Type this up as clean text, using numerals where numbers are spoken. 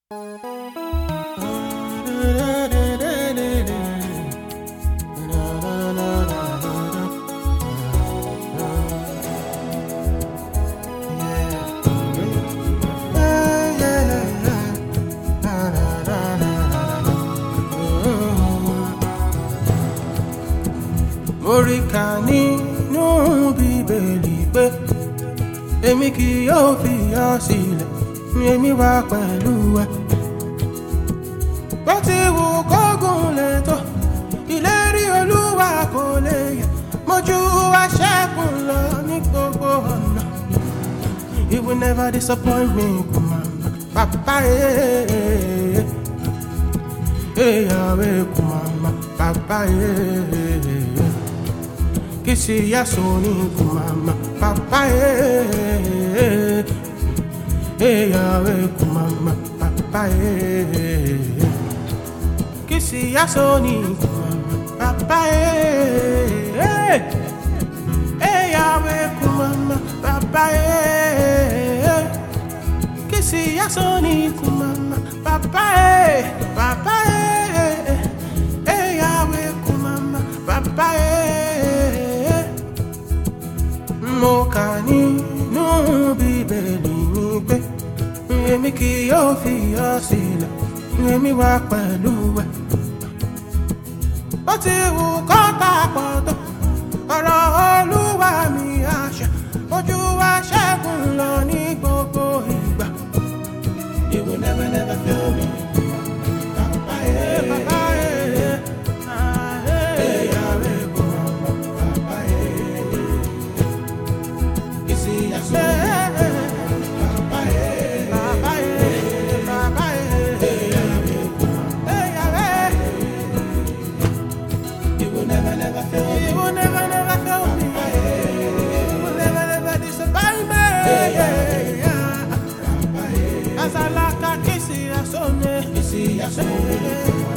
Oríkà nínú Bíbélì pé èmi kì yóò fi ọ́ sílẹ̀, èmi wà pẹ̀lú ẹ. Bó ti wù kógun lè tó, ìlérí Olúwa kò lè yẹ̀, mójú wa ṣẹ́gun lọ ní gbogbo ọ̀nà. He will never disappoint me, Kumama, Papa, Yahweh, Kumama, Papa, Kisi ya soni Kumama, Papa, Yahweh, Kumama, Papa, Kisi ya soni Kumama, Papa, Yahweh, Kumama, Papa, Kisi ya soni Kumama, Papa, Papa, Yahweh, Kumama, Papa. Mo kà nínú Bíbélì mi pé èmi kì yóò fi ọ́ sílẹ̀, èmi wà pẹ̀lú ẹ. Bó ti wù kó ta pọ̀ tó, ọ̀rọ̀ Olúwa mi àṣẹ, ojú wa ṣẹ́gun lọ ní gbogbo ìgbà. You will never, never fail me. Papa, Papa, Yahweh, Papa, As I like, I kiss it, I saw me.